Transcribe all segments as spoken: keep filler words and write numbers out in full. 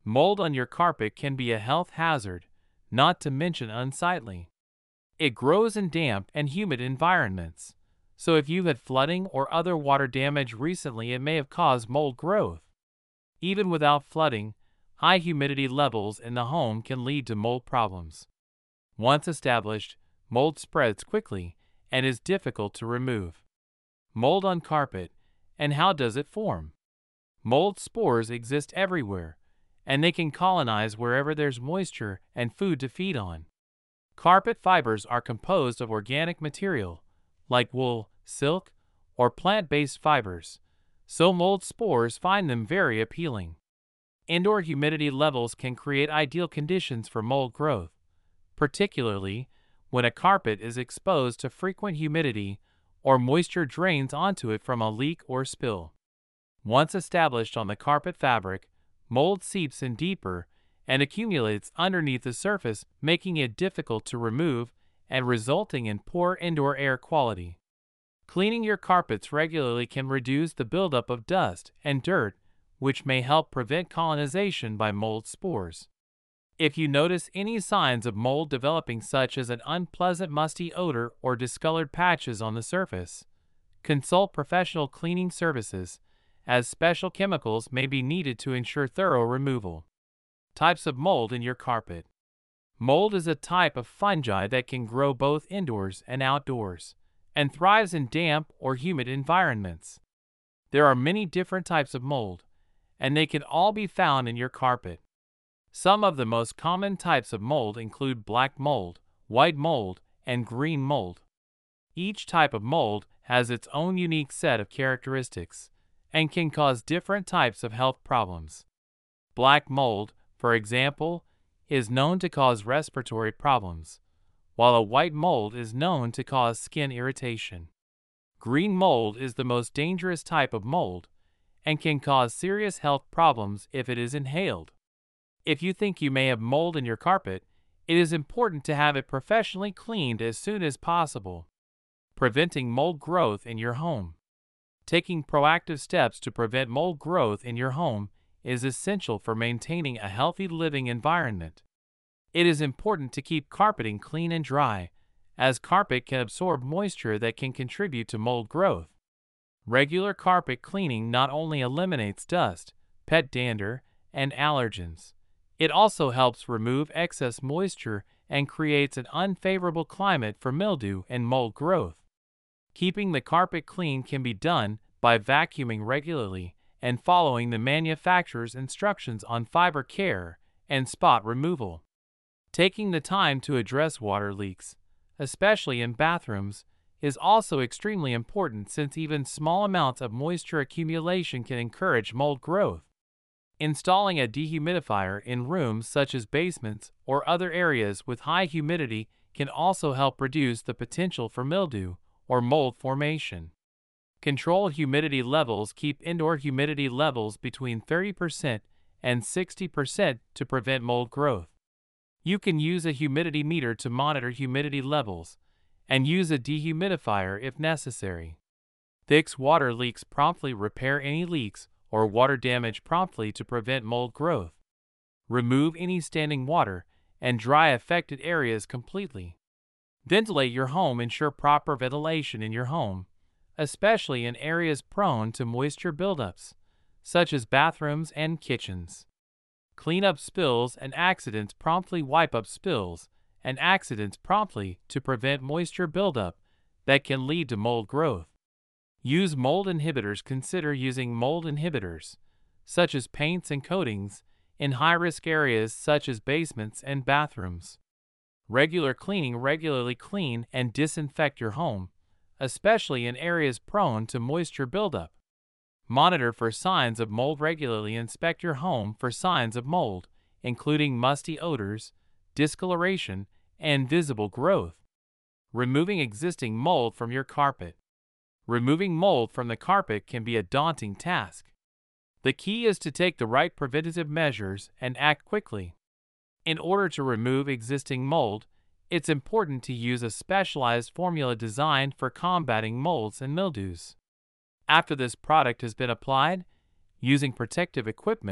Mold on your carpet can be a health hazard, not to mention unsightly. It grows in damp and humid environments, so if you've had flooding or other water damage recently, it may have caused mold growth. Even without flooding, high humidity levels in the home can lead to mold problems. Once established, mold spreads quickly and is difficult to remove. Mold on carpet, and how does it form? Mold spores exist everywhere, and they can colonize wherever there's moisture and food to feed on. Carpet fibers are composed of organic material, like wool, silk, or plant-based fibers, so mold spores find them very appealing. Indoor humidity levels can create ideal conditions for mold growth, particularly when a carpet is exposed to frequent humidity or moisture drains onto it from a leak or spill. Once established on the carpet fabric, mold seeps in deeper and accumulates underneath the surface, making it difficult to remove and resulting in poor indoor air quality. Cleaning your carpets regularly can reduce the buildup of dust and dirt, which may help prevent colonization by mold spores. If you notice any signs of mold developing, such as an unpleasant musty odor or discolored patches on the surface, consult professional cleaning services, as special chemicals may be needed to ensure thorough removal. Types of mold in your carpet. Mold is a type of fungi that can grow both indoors and outdoors, and thrives in damp or humid environments. There are many different types of mold, and they can all be found in your carpet. Some of the most common types of mold include black mold, white mold, and green mold. Each type of mold has its own unique set of characteristics and can cause different types of health problems. Black mold, for example, is known to cause respiratory problems, while a white mold is known to cause skin irritation. Green mold is the most dangerous type of mold and can cause serious health problems if it is inhaled. If you think you may have mold in your carpet, it is important to have it professionally cleaned as soon as possible. Preventing mold growth in your home. Taking proactive steps to prevent mold growth in your home is essential for maintaining a healthy living environment. It is important to keep carpeting clean and dry, as carpet can absorb moisture that can contribute to mold growth. Regular carpet cleaning not only eliminates dust, pet dander, and allergens, it also helps remove excess moisture and creates an unfavorable climate for mildew and mold growth. Keeping the carpet clean can be done by vacuuming regularly and following the manufacturer's instructions on fiber care and spot removal. Taking the time to address water leaks, especially in bathrooms, is also extremely important, since even small amounts of moisture accumulation can encourage mold growth. Installing a dehumidifier in rooms such as basements or other areas with high humidity can also help reduce the potential for mildew or mold formation. Controlled humidity levels keep indoor humidity levels between thirty percent and sixty percent to prevent mold growth. You can use a humidity meter to monitor humidity levels and use a dehumidifier if necessary. Fix water leaks promptly. Repair any leaks or water damage promptly to prevent mold growth. Remove any standing water and dry affected areas completely. Ventilate your home. Ensure proper ventilation in your home, especially in areas prone to moisture buildups, such as bathrooms and kitchens. Clean up spills and accidents. Promptly wipe up spills and accidents promptly to prevent moisture buildup that can lead to mold growth. Use mold inhibitors. Consider using mold inhibitors, such as paints and coatings, in high-risk areas such as basements and bathrooms. Regular cleaning. Regularly clean and disinfect your home, especially in areas prone to moisture buildup. Monitor for signs of mold regularly. Inspect your home for signs of mold, including musty odors, discoloration, and visible growth. Removing existing mold from your carpet. Removing mold from the carpet can be a daunting task. The key is to take the right preventative measures and act quickly. In order to remove existing mold, it's important to use a specialized formula designed for combating molds and mildews. After this product has been applied, using protective equipment,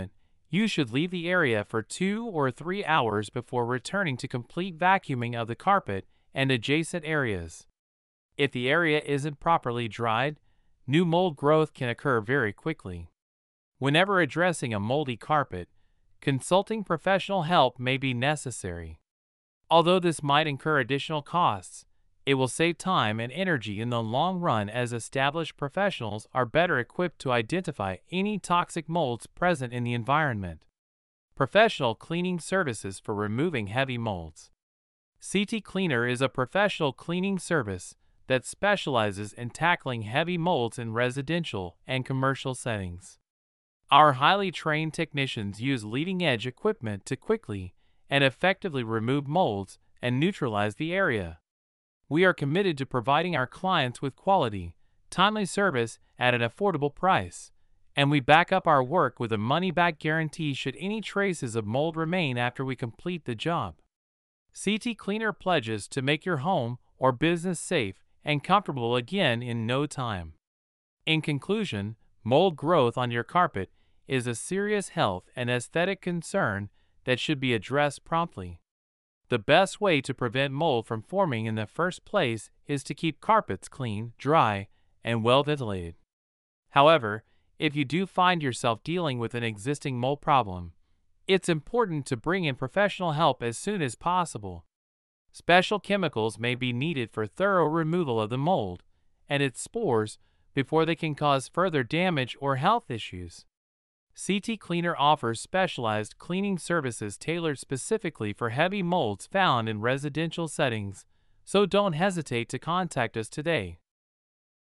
You should leave the area for two or three hours before returning to complete vacuuming of the carpet and adjacent areas. If the area isn't properly dried, new mold growth can occur very quickly. Whenever addressing a moldy carpet, consulting professional help may be necessary. Although this might incur additional costs, it will save time and energy in the long run as established professionals are better equipped to identify any toxic molds present in the environment. Professional cleaning services for removing heavy molds. C T Cleaner is a professional cleaning service that specializes in tackling heavy molds in residential and commercial settings. Our highly trained technicians use leading-edge equipment to quickly and effectively remove molds and neutralize the area. We are committed to providing our clients with quality, timely service at an affordable price, and we back up our work with a money-back guarantee should any traces of mold remain after we complete the job. C T Cleaner pledges to make your home or business safe and comfortable again in no time. In conclusion, mold growth on your carpet is a serious health and aesthetic concern that should be addressed promptly. The best way to prevent mold from forming in the first place is to keep carpets clean, dry, and well ventilated. However, if you do find yourself dealing with an existing mold problem, it's important to bring in professional help as soon as possible. Special chemicals may be needed for thorough removal of the mold and its spores before they can cause further damage or health issues. C T Cleaner offers specialized cleaning services tailored specifically for heavy molds found in residential settings, so don't hesitate to contact us today.